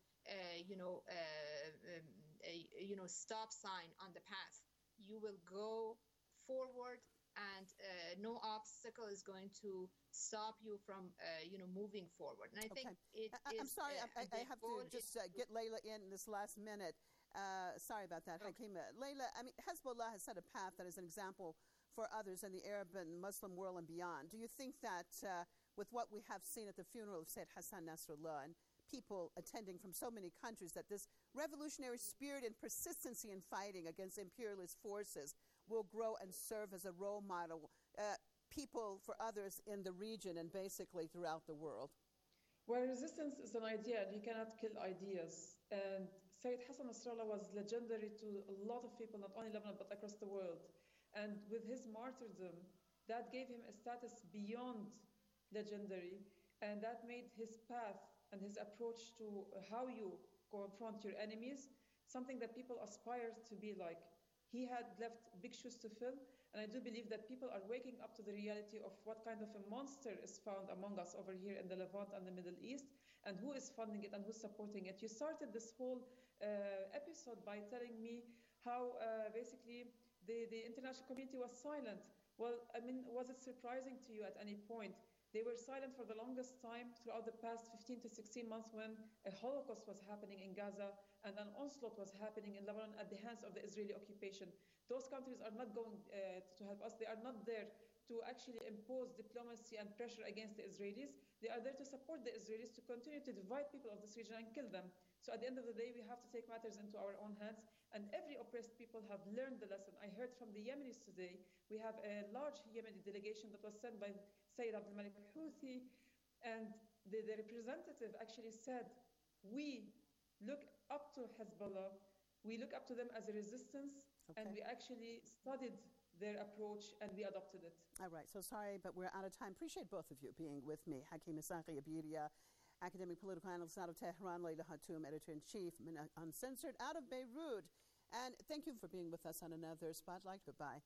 stop sign on the path. You will go forward, and no obstacle is going to stop you from, moving forward. And I think I'm sorry, I have to just get Layla in this last minute. Sorry about that, Hakeem. Layla, I mean, Hezbollah has set a path that is an example for others in the Arab and Muslim world and beyond. Do you think that with what we have seen at the funeral of Sayyid Hassan Nasrallah and people attending from so many countries, that this revolutionary spirit and persistency in fighting against imperialist forces will grow and serve as a role model, people for others in the region and basically throughout the world? Well, resistance is an idea, and you cannot kill ideas. And Sayyid Hassan Nasrallah was legendary to a lot of people, not only Lebanon, but across the world. And with his martyrdom, that gave him a status beyond legendary, and that made his path and his approach to how you confront your enemies something that people aspire to be like. He had left big shoes to fill, and I do believe that people are waking up to the reality of what kind of a monster is found among us over here in the Levant and the Middle East, and who is funding it and who's supporting it. You started this whole episode by telling me how basically the international community was silent. Well, I mean, was it surprising to you at any point? They were silent for the longest time throughout the past 15 to 16 months when a Holocaust was happening in Gaza and an onslaught was happening in Lebanon at the hands of the Israeli occupation. Those countries are not going to help us. They are not there to actually impose diplomacy and pressure against the Israelis. They are there to support the Israelis to continue to divide people of this region and kill them. So at the end of the day, we have to take matters into our own hands. And every oppressed people have learned the lesson. I heard from the Yemenis today. We have a large Yemeni delegation that was sent by Sayyid Abdul Malik Houthi. And the representative actually said, we look up to Hezbollah. We look up to them as a resistance. Okay. And we actually studied their approach and we adopted it. All right. So sorry, but we're out of time. Appreciate both of you being with me. Hakeem Esaqi Abiria, academic political analyst out of Tehran, Leila Hatoum, editor-in-chief, Uncensored, out of Beirut. And thank you for being with us on another Spotlight. Goodbye.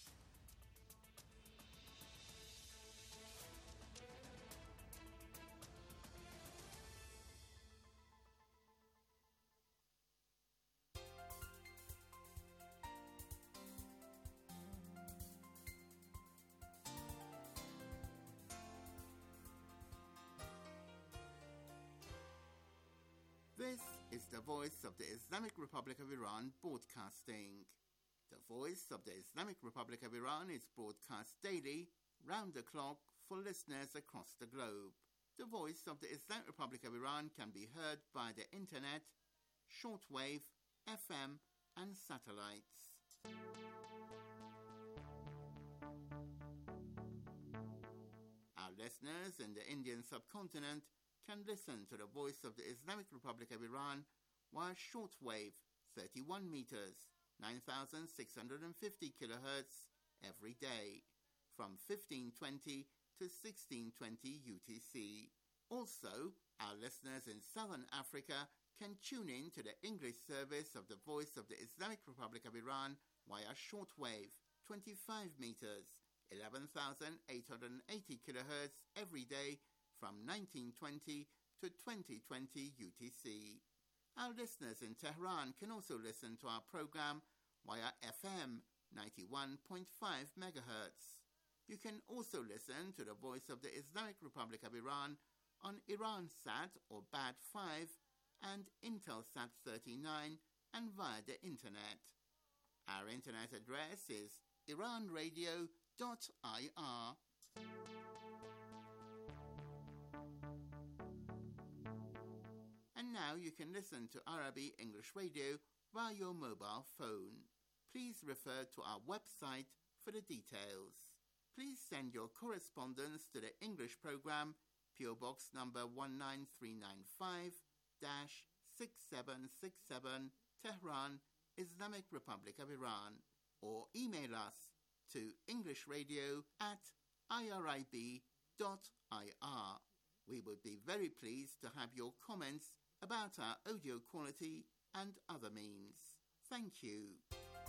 This is the Voice of the Islamic Republic of Iran broadcasting. The Voice of the Islamic Republic of Iran is broadcast daily, round the clock, for listeners across the globe. The Voice of the Islamic Republic of Iran can be heard by the internet, shortwave, FM, and satellites. Our listeners in the Indian subcontinent can listen to the Voice of the Islamic Republic of Iran via shortwave 31 meters, 9,650 kilohertz every day from 1520 to 1620 UTC. Also, our listeners in Southern Africa can tune in to the English service of the Voice of the Islamic Republic of Iran via shortwave 25 meters, 11,880 kilohertz every day from 1920 to 2020 UTC. Our listeners in Tehran can also listen to our program via FM 91.5 MHz. You can also listen to the Voice of the Islamic Republic of Iran on Iransat or BAD5 and Intelsat 39 and via the internet. Our internet address is iranradio.ir. And now you can listen to Arabi English Radio via your mobile phone. Please refer to our website for the details. Please send your correspondence to the English program, PO Box number 19395-6767, Tehran, Islamic Republic of Iran, or email us to englishradio@irib.ir. We would be very pleased to have your comments about our audio quality and other means. Thank you.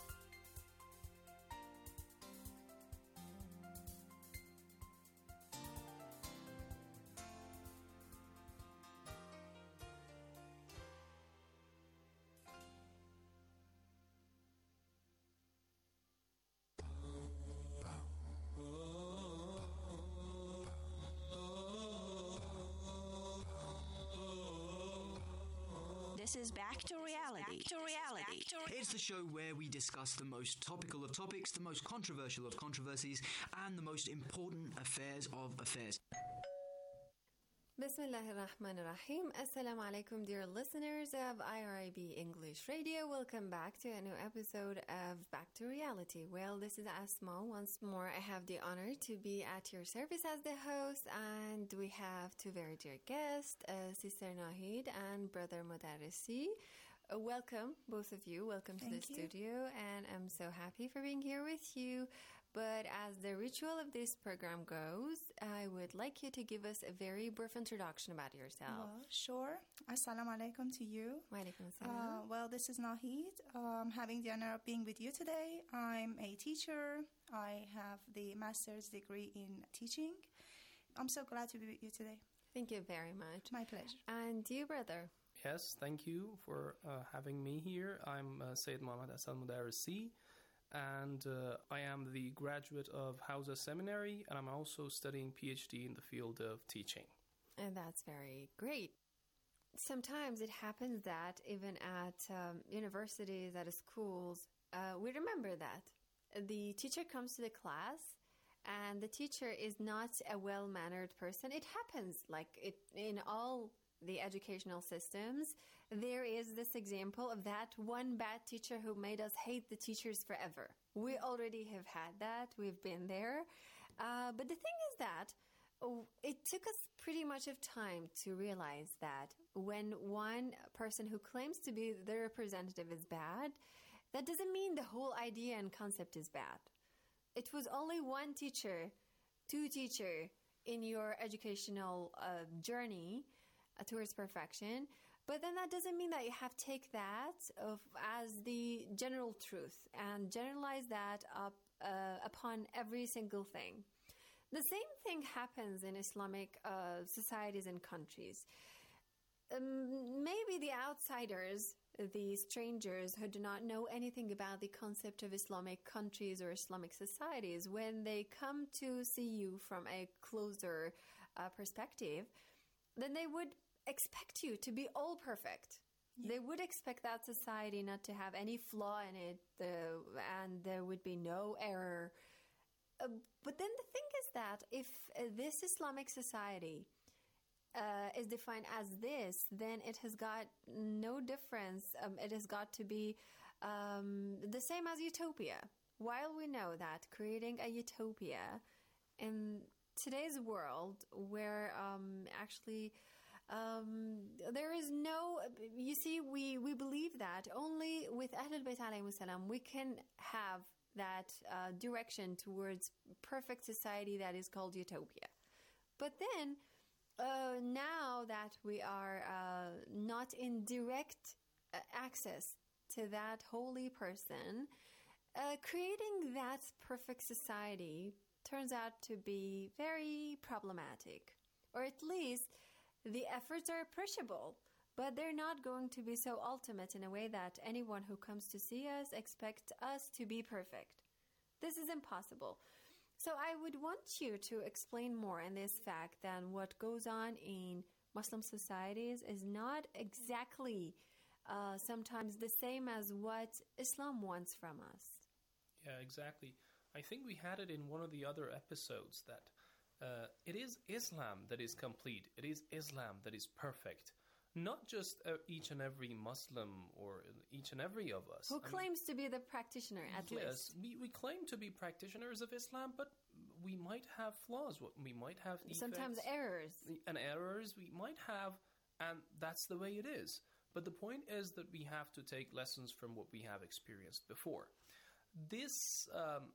This is Back to Reality. It's the show where we discuss the most topical of topics, the most controversial of controversies, and the most important affairs of affairs. Bismillahirrahmanirrahim. Assalamu alaikum, dear listeners of IRIB English Radio. Welcome back to a new episode of Back to Reality. Well, this is Asma. Once more, I have the honor to be at your service as the host, and we have two very dear guests, Sister Nahid and Brother Modarisi. Welcome, both of you. Welcome to the studio, and I'm so happy for being here with you. But as the ritual of this program goes, I would like you to give us a very brief introduction about yourself. Well, sure. Assalamu alaikum to you. Wa alaikum assalam. Well, this is Nahid. Having the honor of being with you today. I'm a teacher. I have the master's degree in teaching. I'm so glad to be with you today. Thank you very much. My pleasure. And you, brother? Yes, thank you for having me here. I'm Sayyid Muhammad Asad Modarisi, and I am the graduate of Hausa Seminary, and I'm also studying PhD in the field of teaching. And that's very great. Sometimes it happens that even at universities, at schools, we remember that. The teacher comes to the class and the teacher is not a well-mannered person, it happens in all the educational systems. There is this example of that one bad teacher who made us hate the teachers forever. We already have had that. We've been there. But the thing is that it took us pretty much of time to realize that when one person who claims to be the representative is bad, that doesn't mean the whole idea and concept is bad. It was only one teacher, two teachers in your educational journey towards perfection. But then that doesn't mean that you have to take that as the general truth and generalize that upon every single thing. The same thing happens in Islamic societies and countries. Maybe the outsiders, the strangers who do not know anything about the concept of Islamic countries or Islamic societies, when they come to see you from a closer perspective, then they would expect you to be all perfect. Yeah. They would expect that society not to have any flaw in it, and there would be no error. But then the thing is that if this Islamic society is defined as this, then it has got no difference. It has got to be the same as utopia. While we know that creating a utopia in today's world where actually there is no, you see, we believe that only with Ahlul Bayt alayhi salam we can have that direction towards perfect society that is called utopia. But then now that we are not in direct access to that holy person, creating that perfect society turns out to be very problematic, or at least the efforts are appreciable, but they're not going to be so ultimate in a way that anyone who comes to see us expects us to be perfect. This is impossible. So I would want you to explain more in this fact that what goes on in Muslim societies is not exactly sometimes the same as what Islam wants from us. Yeah, exactly. I think we had it in one of the other episodes that it is Islam that is complete. It is Islam that is perfect. Not just each and every Muslim or each and every of us. Who claims to be the practitioner, at least. Yes, we claim to be practitioners of Islam, but we might have flaws. We might have defects. Sometimes errors. And errors we might have, and that's the way it is. But the point is that we have to take lessons from what we have experienced before. This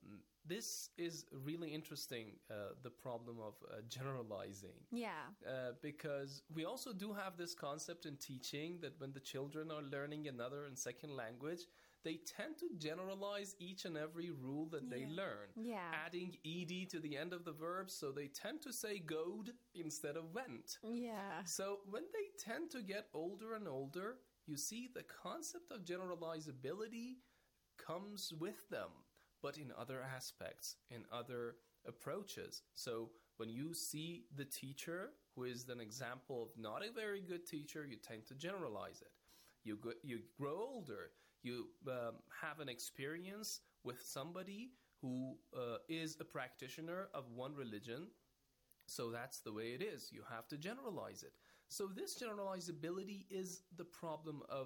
is really interesting, the problem of generalizing. Yeah. Because we also do have this concept in teaching that when the children are learning another and second language, they tend to generalize each and every rule that they learn. Yeah. Adding ed to the end of the verb, so they tend to say goed instead of went. Yeah. So when they tend to get older and older, you see the concept of generalizability comes with them, but in other aspects, in other approaches. So when you see the teacher who is an example of not a very good teacher, you tend to generalize it. You grow older, you have an experience with somebody who is a practitioner of one religion, so that's the way it is. You have to generalize it. So this generalizability is the problem of,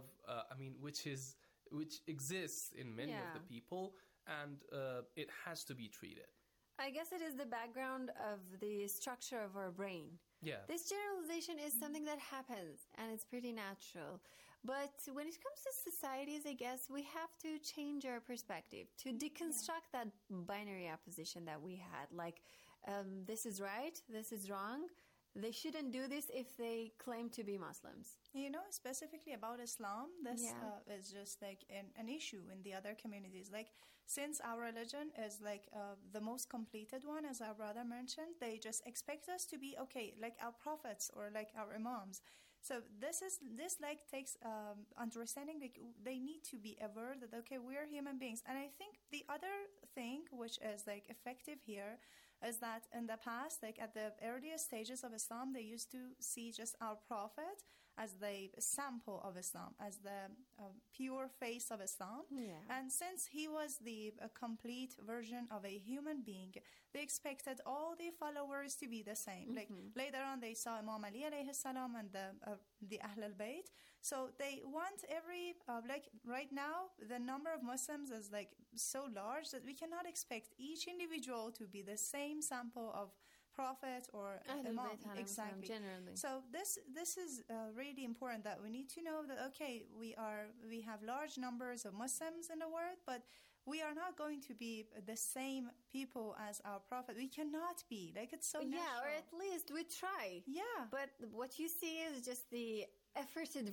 which exists in many of the people, and it has to be treated. I guess it is the background of the structure of our brain. Yeah. This generalization is something that happens, and it's pretty natural. But when it comes to societies, I guess we have to change our perspective to deconstruct that binary opposition that we had. Like, this is right, this is wrong. They shouldn't do this if they claim to be Muslims. You know, specifically about Islam, this is just like an issue in the other communities. Like, since our religion is like the most completed one, as our brother mentioned, they just expect us to be okay, like our prophets or like our imams. So this takes understanding. Like, they need to be aware that okay, we are human beings. And I think the other thing which is like effective here is that in the past, like at the earliest stages of Islam, they used to see just our prophet as the sample of Islam, as the pure face of Islam. Yeah. And since he was the complete version of a human being, they expected all the followers to be the same. Like later on, they saw Imam Ali alayhi salam and the Ahl al-Bayt. So they want every, like right now, the number of Muslims is like so large that we cannot expect each individual to be the same sample of Prophet or Imam. Exactly. Generally. So this is really important, that we need to know that, okay, we have large numbers of Muslims in the world, but we are not going to be the same people as our Prophet. We cannot be. Like, it's so natural. Yeah, or at least we try. Yeah. But what you see is just the efforted